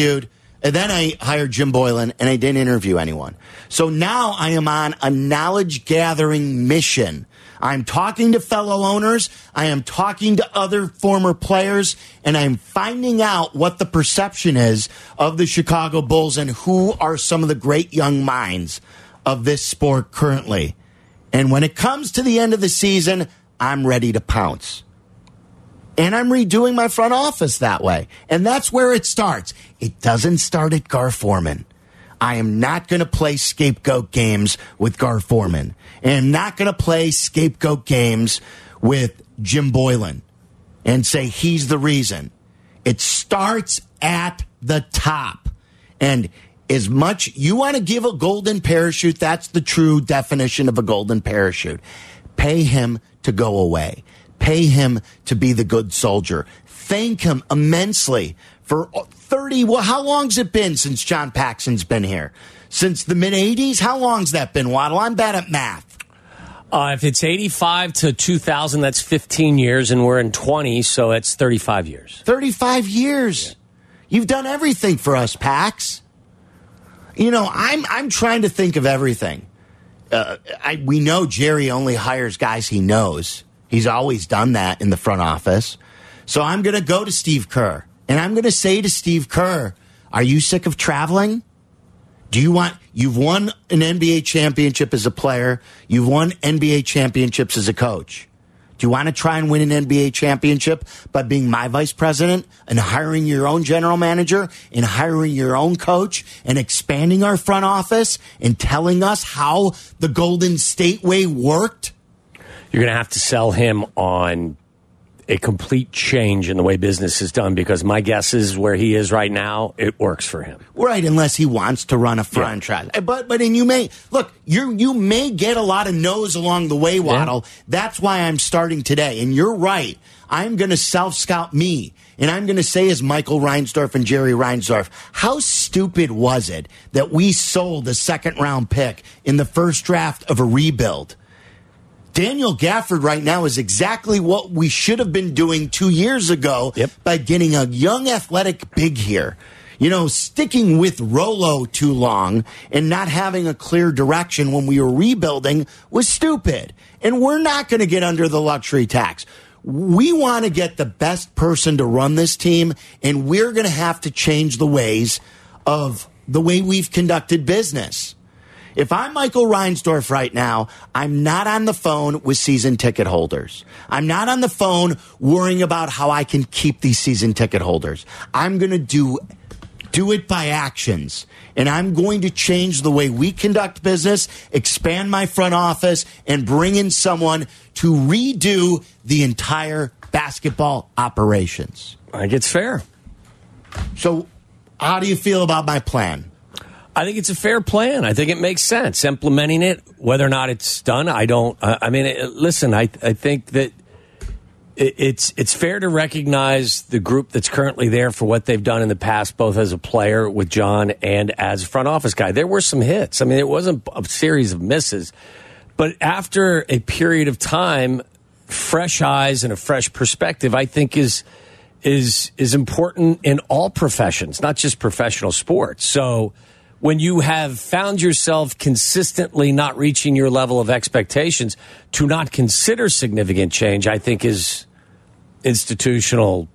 I hired Jim Boylan, and I didn't interview anyone. So now I am on a knowledge-gathering mission. I'm talking to fellow owners, I am talking to other former players, and I'm finding out what the perception is of the Chicago Bulls and who are some of the great young minds of this sport currently. And when it comes to the end of the season, I'm ready to pounce. And I'm redoing my front office that way. And that's where it starts. It doesn't start at Gar Forman. I am not going to play scapegoat games with Gar Forman. And I'm not going to play scapegoat games with Jim Boylan and say he's the reason. It starts at the top. And as much you want to give a golden parachute, that's the true definition of a golden parachute. Pay him to go away. Pay him to be the good soldier. Thank him immensely for 30. Well, how long's it been since John Paxson's been here? Since the mid-'80s? How long's that been, Waddle? I'm bad at math. If it's 85 to 2000, that's 15 years, and we're in 20, so it's 35 years. 35 years. Yeah. You've done everything for us, Pax. You know, I'm trying to think of everything. We know Jerry only hires guys he knows. He's always done that in the front office. So I'm going to go to Steve Kerr, and I'm going to say to Steve Kerr, Are you sick of traveling? You've won an NBA championship as a player. You've won NBA championships as a coach. Do you want to try and win an NBA championship by being my vice president and hiring your own general manager and hiring your own coach and expanding our front office and telling us how the Golden State way worked? You're going to have to sell him on a complete change in the way business is done, because my guess is where he is right now, it works for him. Right, unless he wants to run a franchise. Yeah. But you may look, you may get a lot of no's along the way, Waddle. Yeah. That's why I'm starting today. And you're right. I'm going to self-scout me. And I'm going to say, as Michael Reinsdorf and Jerry Reinsdorf, how stupid was it that we sold a second-round pick in the first draft of a rebuild? Daniel Gafford right now is exactly what we should have been doing 2 years ago by getting a young athletic big here. You know, sticking with Rolo too long and not having a clear direction when we were rebuilding was stupid. And we're not going to get under the luxury tax. We want to get the best person to run this team, and we're going to have to change the ways of the way we've conducted business. If I'm Michael Reinsdorf right now, I'm not on the phone with season ticket holders. I'm not on the phone worrying about how I can keep these season ticket holders. I'm going to do it by actions. And I'm going to change the way we conduct business, expand my front office, and bring in someone to redo the entire basketball operations. I think it's fair. So how do you feel about my plan? I think it's a fair plan. I think it makes sense. Implementing it, whether or not it's done, I don't. Listen, I think that it's fair to recognize the group that's currently there for what they've done in the past, both as a player with John and as a front office guy. There were some hits. I mean, it wasn't a series of misses. But after a period of time, fresh eyes and a fresh perspective, I think is important in all professions, not just professional sports. So when you have found yourself consistently not reaching your level of expectations, to not consider significant change, I think is institutional,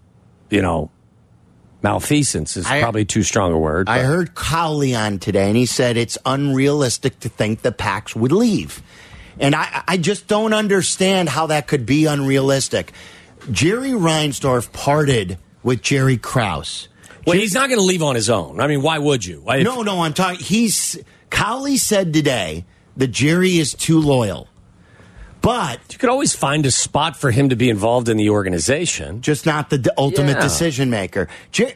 malfeasance is probably too strong a word. I heard Cowley on today, and he said it's unrealistic to think the Pax would leave. And I just don't understand how that could be unrealistic. Jerry Reinsdorf parted with Jerry Krause. Well, he's not going to leave on his own. I mean, why would you? No, I'm talking. Cowley said today that Jerry is too loyal. But you could always find a spot for him to be involved in the organization. Just not the ultimate decision maker. Jerry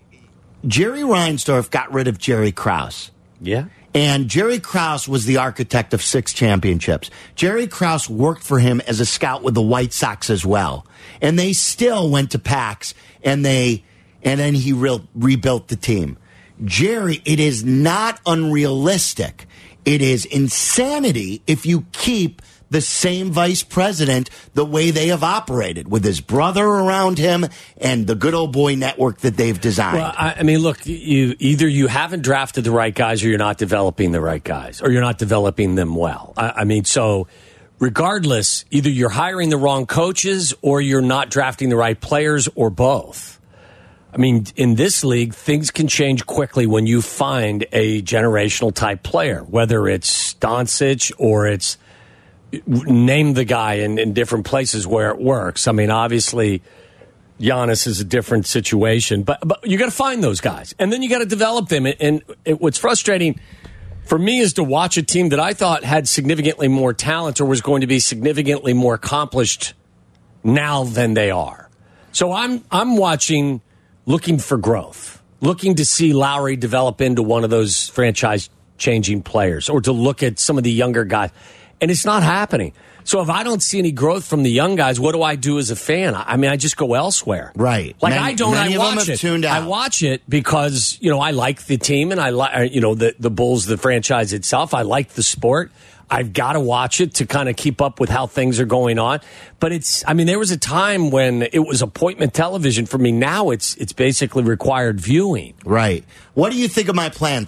Reinsdorf got rid of Jerry Krause. Yeah. And Jerry Krause was the architect of 6 championships. Jerry Krause worked for him as a scout with the White Sox as well. And they still went to PAX, and then he rebuilt the team. Jerry, it is not unrealistic. It is insanity if you keep the same vice president the way they have operated, with his brother around him and the good old boy network that they've designed. Well, I mean, look, you haven't drafted the right guys, or you're not developing the right guys, or you're not developing them well. So regardless, either you're hiring the wrong coaches or you're not drafting the right players, or both. I mean, in this league, things can change quickly when you find a generational type player, whether it's Doncic or it's name the guy in different places where it works. I mean, obviously, Giannis is a different situation, but you got to find those guys, and then you got to develop them. And what's frustrating for me is to watch a team that I thought had significantly more talent or was going to be significantly more accomplished now than they are. So I'm watching, looking for growth, looking to see Lowry develop into one of those franchise-changing players, or to look at some of the younger guys. And it's not happening. So if I don't see any growth from the young guys, what do I do as a fan? I mean, I just go elsewhere. Right. Like, I watch it. I watch it because, I like the team, and I like, the Bulls, the franchise itself. I like the sport. I've got to watch it to kind of keep up with how things are going on. But there was a time when it was appointment television for me. Now it's basically required viewing. Right. What do you think of my plan?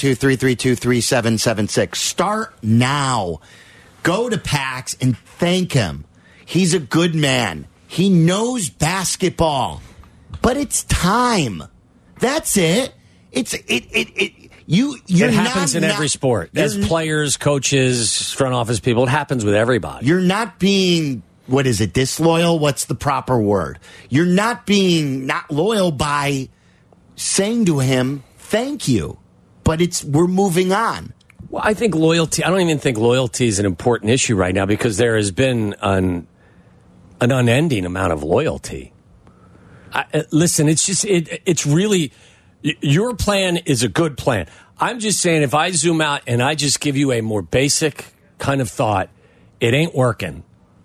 312-332-3776. Start now. Go to PAX and thank him. He's a good man. He knows basketball. But it's time. That's it. It happens in every sport. As players, coaches, front office people, it happens with everybody. You're not being, what is it, disloyal? What's the proper word? You're not being not loyal by saying to him, thank you. But we're moving on. Well, I think loyalty, I don't even think loyalty is an important issue right now because there has been an unending amount of loyalty. Listen, it's really, your plan is a good plan. I'm just saying if I zoom out and I just give you a more basic kind of thought, it ain't working.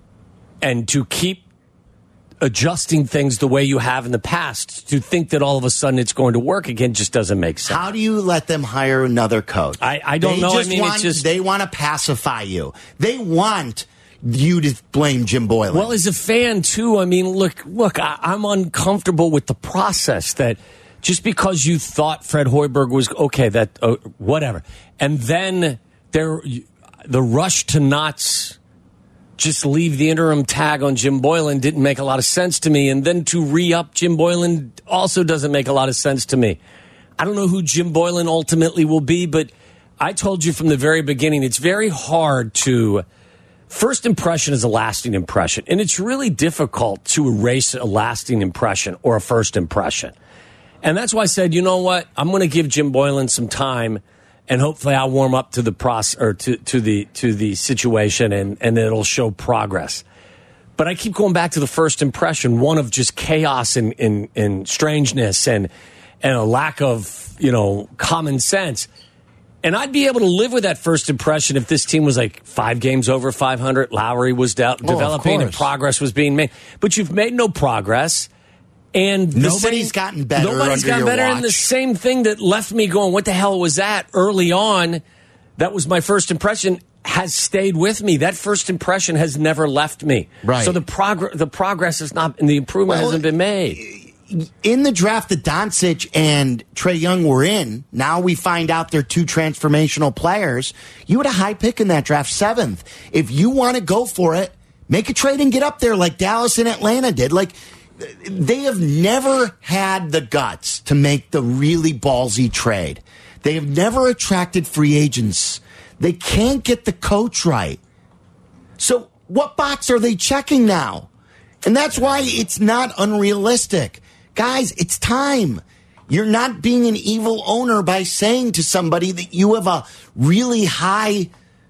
And to keep adjusting things the way you have in the past, to think that all of a sudden it's going to work again just doesn't make sense. How do you let them hire another coach? I don't know. They want to pacify you. They want you to blame Jim Boylen. Well, as a fan, too, I mean, look, I'm uncomfortable with the process that just because you thought Fred Hoiberg was okay, that whatever. And then the rush to not just leave the interim tag on Jim Boylen didn't make a lot of sense to me. And then to re-up Jim Boylen also doesn't make a lot of sense to me. I don't know who Jim Boylen ultimately will be, but I told you from the very beginning, it's very hard to... First impression is a lasting impression, and it's really difficult to erase a lasting impression or a first impression. And that's why I said, you know what? I'm going to give Jim Boylen some time, and hopefully I'll warm up to the process or to the situation, and it'll show progress. But I keep going back to the first impression, one of just chaos and strangeness and a lack of common sense. And I'd be able to live with that first impression if this team was like 5 games over 500. Lowry was developing and progress was being made. But you've made no progress. And nobody's gotten better. Nobody's gotten better. And the same thing that left me going, what the hell was that early on? That was my first impression, has stayed with me. That first impression has never left me. Right. So the progress is not, and the improvement hasn't been made. In the draft that Doncic and Trae Young were in, now we find out they're 2 transformational players. You had a high pick in that draft, 7th. If you want to go for it, make a trade and get up there like Dallas and Atlanta did. Like, they have never had the guts to make the really ballsy trade. They have never attracted free agents. They can't get the coach right. So what box are they checking now? And that's why it's not unrealistic. Guys, it's time. You're not being an evil owner by saying to somebody that you have a really high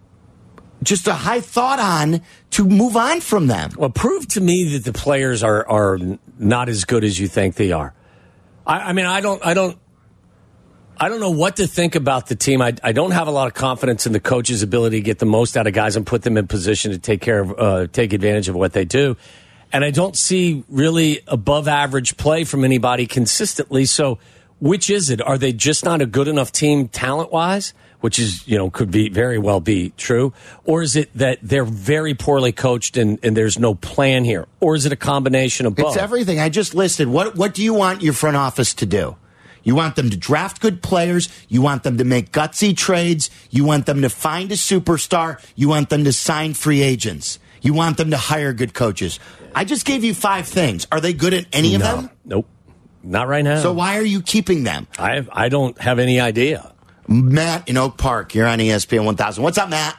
thought on to move on from them. Well, prove to me that the players are not as good as you think they are. I mean, I don't know what to think about the team. I don't have a lot of confidence in the coach's ability to get the most out of guys and put them in position to take advantage of what they do. And I don't see really above average play from anybody consistently. So which is it? Are they just not a good enough team talent wise? Which is, could be very well be true. Or is it that they're very poorly coached and there's no plan here? Or is it a combination of both? It's everything. I just listed. What do you want your front office to do? You want them to draft good players. You want them to make gutsy trades. You want them to find a superstar. You want them to sign free agents. You want them to hire good coaches. I just gave you 5 things. Are they good at any of them? Nope. Not right now. So why are you keeping them? I don't have any idea. Matt in Oak Park, you're on ESPN 1000. What's up, Matt?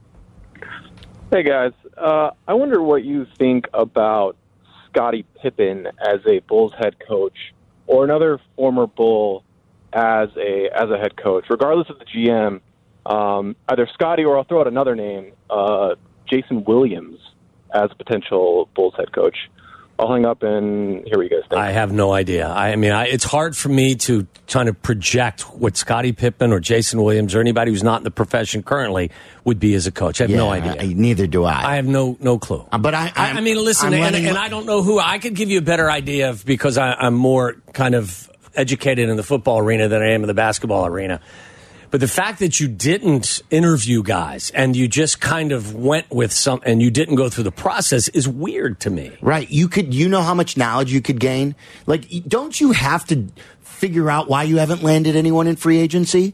Hey, guys. I wonder what you think about Scottie Pippen as a Bulls head coach or another former Bull as a head coach, regardless of the GM. Either Scottie or I'll throw out another name, Jason Williams as a potential Bulls head coach. I'll hang up and hear what you guys think. I have no idea. It's hard for me to try to project what Scottie Pippen or Jason Williams or anybody who's not in the profession currently would be as a coach. I have no idea. Neither do I. I have no clue. But listen, and I don't know who. I could give you a better idea of because I'm more kind of educated in the football arena than I am in the basketball arena. But the fact that you didn't interview guys and you just kind of went with some and you didn't go through the process is weird to me. Right. You know how much knowledge you could gain? Like, don't you have to figure out why you haven't landed anyone in free agency?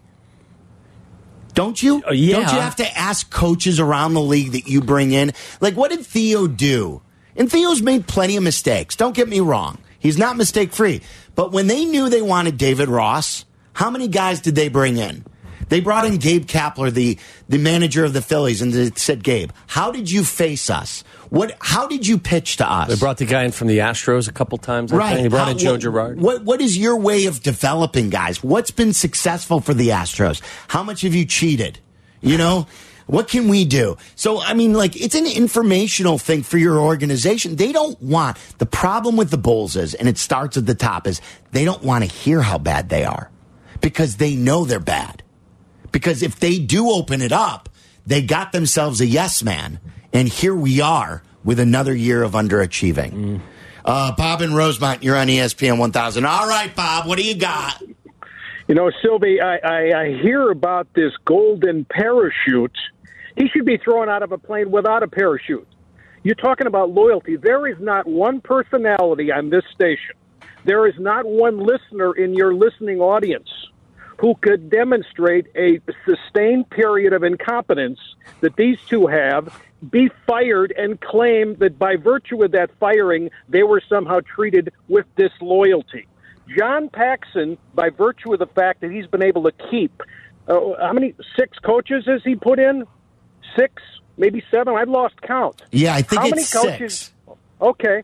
Don't you? Yeah. Don't you have to ask coaches around the league that you bring in? Like, what did Theo do? And Theo's made plenty of mistakes. Don't get me wrong. He's not mistake free. But when they knew they wanted David Ross, How many guys did they bring in? They brought in Gabe Kapler, the manager of the Phillies, and they said, Gabe, how did you face us? How did you pitch to us? They brought the guy in from the Astros a couple times. I think. They brought in Joe Girard. What is your way of developing guys? What's been successful for the Astros? How much have you cheated? You know, what can we do? So, I mean, like, it's an informational thing for your organization. They don't want, the problem with the Bulls is, and it starts at the top, is they don't want to hear how bad they are because they know they're bad. Because if they do open it up, they got themselves a yes man. And here we are with another year of underachieving. Bob in Rosemont, you're on ESPN 1000. All right, Bob, what do you got? You know, Sylvie, I hear about this golden parachute. He should be thrown out of a plane without a parachute. You're talking about loyalty. There is not one personality on this station. There is not one listener in your listening audience who could demonstrate a sustained period of incompetence that these two have, be fired, and claim that by virtue of that firing, they were somehow treated with disloyalty. John Paxson, by virtue of the fact that he's been able to keep, how many, 6 coaches has he put in? 6, maybe 7? I've lost count. Yeah, I think how it's many coaches? 6. Okay.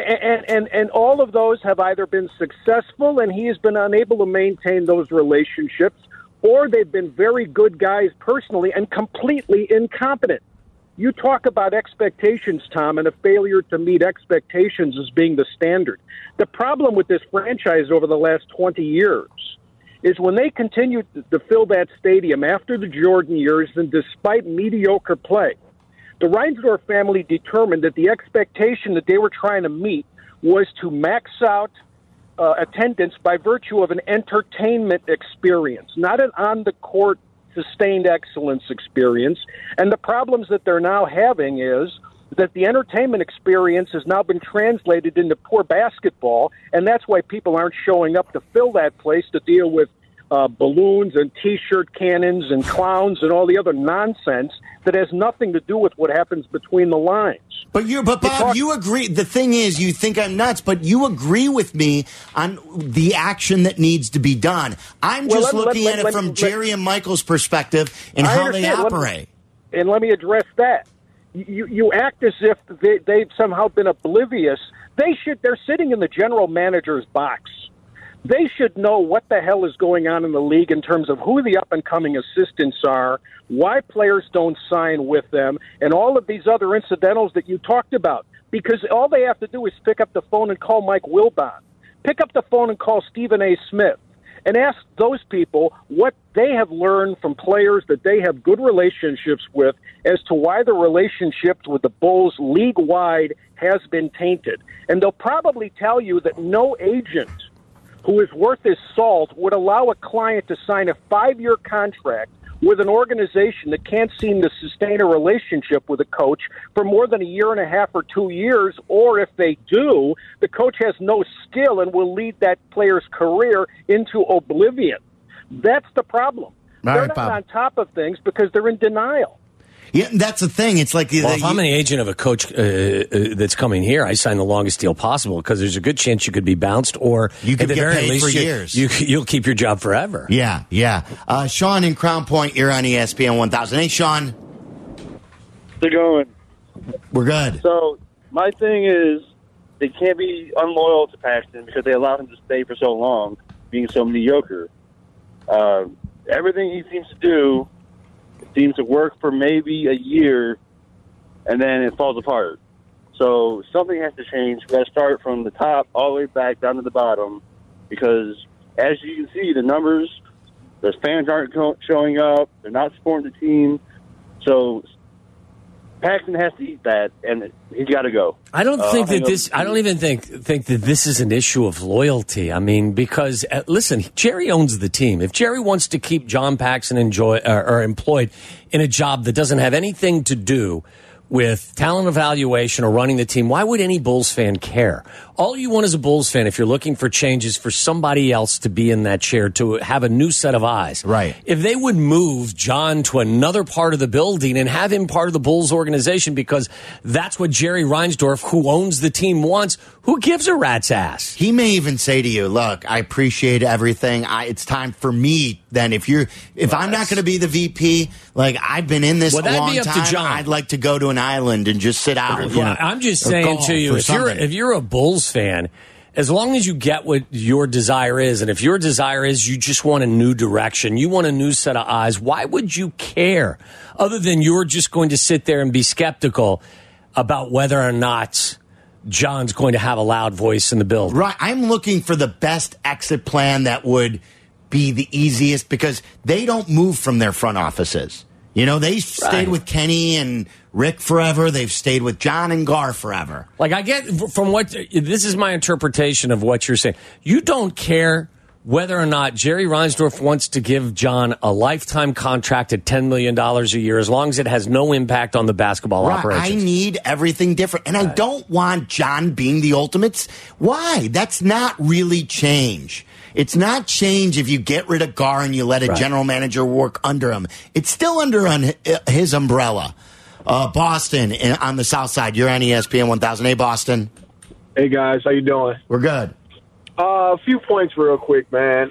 And all of those have either been successful and he has been unable to maintain those relationships, or they've been very good guys personally and completely incompetent. You talk about expectations, Tom, and a failure to meet expectations as being the standard. The problem with this franchise over the last 20 years is when they continued to fill that stadium after the Jordan years and despite mediocre play, the Reinsdorf family determined that the expectation that they were trying to meet was to max out attendance by virtue of an entertainment experience, not an on-the-court sustained excellence experience. And the problems that they're now having is that the entertainment experience has now been translated into poor basketball, and that's why people aren't showing up to fill that place to deal with balloons and T-shirt cannons and clowns and all the other nonsense that has nothing to do with what happens between the lines. But Bob, you agree. The thing is, you think I'm nuts, but you agree with me on the action that needs to be done. I'm just looking at it from Jerry and Michael's perspective and how they operate. And let me address that. You act as if they've somehow been oblivious. They're sitting in the general manager's box. They should know what the hell is going on in the league in terms of who the up-and-coming assistants are, why players don't sign with them, and all of these other incidentals that you talked about. Because all they have to do is pick up the phone and call Mike Wilbon. Pick up the phone and call Stephen A. Smith and ask those people what they have learned from players that they have good relationships with as to why the relationship with the Bulls league-wide has been tainted. And they'll probably tell you that no agent who is worth his salt would allow a client to sign a 5-year contract with an organization that can't seem to sustain a relationship with a coach for more than a year and a half or 2 years, or if they do, the coach has no skill and will lead that player's career into oblivion. That's the problem. They're not on top of things because they're in denial. Yeah, that's the thing. It's like if I'm an agent of a coach that's coming here, I sign the longest deal possible because there's a good chance you could be bounced, or you could at the get very paid least, for years. You'll keep your job forever. Yeah. Sean in Crown Point, you're on ESPN 1000. Hey, Sean. How's it going? We're good. So my thing is they can't be unloyal to Paxton because they allowed him to stay for so long, being so mediocre. Everything he seems to do seems to work for maybe a year, and then it falls apart. So something has to change. We've got to start from the top all the way back down to the bottom, because as you can see, the numbers, the fans aren't showing up. They're not supporting the team. So Paxton has to eat that, and he's got to go. I don't think that this. I don't even think that this is an issue of loyalty. I mean, because listen, Jerry owns the team. If Jerry wants to keep John Paxson employed in a job that doesn't have anything to do with talent evaluation or running the team, why would any Bulls fan care? All you want as a Bulls fan, if you're looking for changes, for somebody else to be in that chair, to have a new set of eyes. Right. If they would move John to another part of the building and have him part of the Bulls organization because that's what Jerry Reinsdorf, who owns the team, wants, who gives a rat's ass? He may even say to you, look, I appreciate everything. It's time for me then. If I'm not going to be the VP, like I've been in this a long be up time, to John. I'd like to go to an island and just sit out. I'm just saying to you, if you're a Bulls fan, as long as you get what your desire is, and if your desire is you just want a new direction, you want a new set of eyes, why would you care? Other than you're just going to sit there and be skeptical about whether or not John's going to have a loud voice in the building. Right. I'm looking for the best exit plan that would be the easiest because they don't move from their front offices. You know, they stayed with Kenny and Rick forever. They've stayed with John and Gar forever. Like, I get from this is my interpretation of what you're saying. You don't care whether or not Jerry Reinsdorf wants to give John a lifetime contract at $10 million a year, as long as it has no impact on the basketball operations. I need everything different. And I don't want John being the ultimate. Why? That's not really change. It's not change if you get rid of Gar and you let a general manager work under him. It's still under his umbrella. Boston on the south side. You're on ESPN 1000. Hey, Boston. Hey, guys. How you doing? We're good. A few points real quick, man.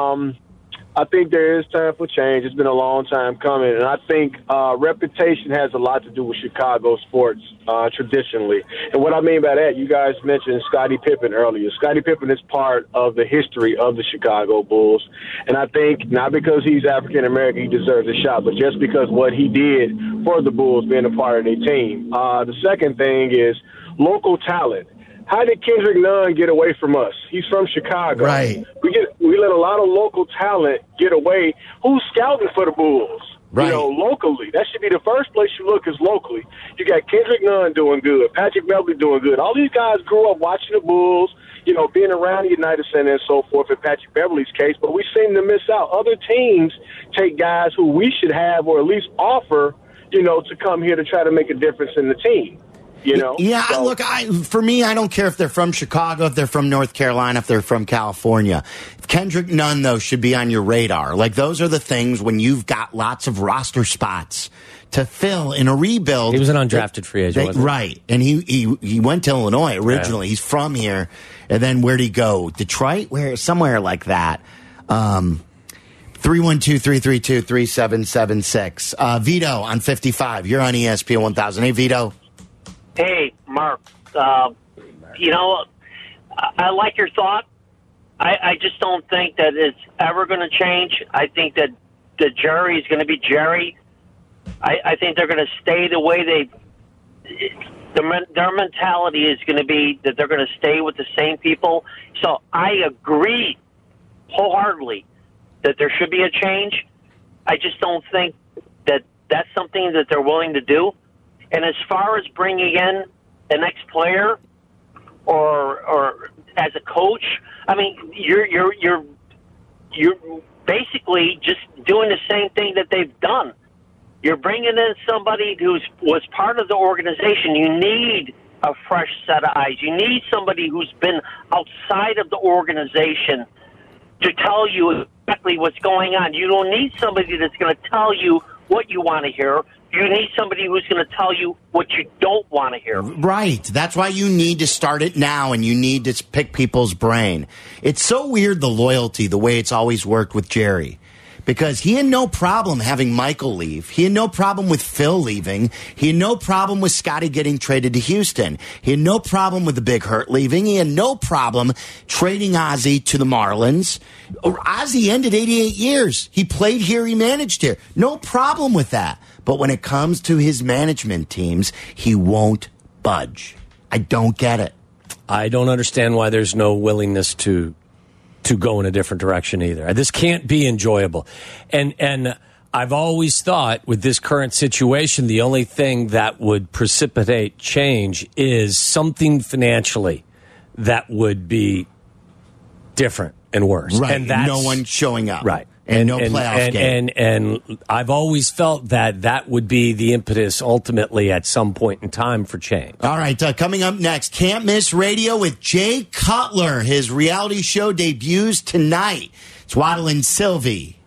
I think there is time for change. It's been a long time coming. And I think reputation has a lot to do with Chicago sports traditionally. And what I mean by that, you guys mentioned Scottie Pippen earlier. Scottie Pippen is part of the history of the Chicago Bulls. And I think not because he's African-American he deserves a shot, but just because what he did for the Bulls being a part of their team. The second thing is local talent. How did Kendrick Nunn get away from us? He's from Chicago. Right. We let a lot of local talent get away. Who's scouting for the Bulls? Right. You know, locally. That should be the first place you look is locally. You got Kendrick Nunn doing good, Patrick Beverley doing good. All these guys grew up watching the Bulls, you know, being around the United Center and so forth in Patrick Beverley's case, but we seem to miss out. Other teams take guys who we should have or at least offer, you know, to come here to try to make a difference in the team. You know? Yeah, so, look, for me, I don't care if they're from Chicago, if they're from North Carolina, if they're from California. Kendrick Nunn, though, should be on your radar. Like, those are the things when you've got lots of roster spots to fill in a rebuild. He was an undrafted free agent, wasn't he? Right, and he went to Illinois originally. Yeah. He's from here. And then where'd he go? Detroit? Somewhere like that. 312-332-3776. Vito on 55. You're on ESPN 1000. Hey, Vito. Hey, Mark, you know, I like your thought. I just don't think that it's ever going to change. I think that Jerry is going to be Jerry. I think they're going to stay the way their mentality is going to be that they're going to stay with the same people. So I agree wholeheartly that there should be a change. I just don't think that that's something that they're willing to do. And as far as bringing in an ex-player or as a coach, I mean, you're basically just doing the same thing that they've done. You're bringing in somebody who was part of the organization. You need a fresh set of eyes. You need somebody who's been outside of the organization to tell you exactly what's going on. You don't need somebody that's going to tell you what you want to hear. You need somebody who's going to tell you what you don't want to hear. Right. That's why you need to start it now, and you need to pick people's brain. It's so weird, the loyalty, the way it's always worked with Jerry. Because he had no problem having Michael leave. He had no problem with Phil leaving. He had no problem with Scottie getting traded to Houston. He had no problem with the Big Hurt leaving. He had no problem trading Ozzie to the Marlins. Ozzie ended 88 years. He played here. He managed here. No problem with that. But when it comes to his management teams, he won't budge. I don't get it. I don't understand why there's no willingness to go in a different direction either. This can't be enjoyable. And I've always thought with this current situation, the only thing that would precipitate change is something financially that would be different and worse. Right. And that's, no one showing up. Right. And no playoff game. And I've always felt that would be the impetus ultimately at some point in time for change. All right, coming up next, Can't Miss Radio with Jay Cutler. His reality show debuts tonight. It's Waddle and Sylvie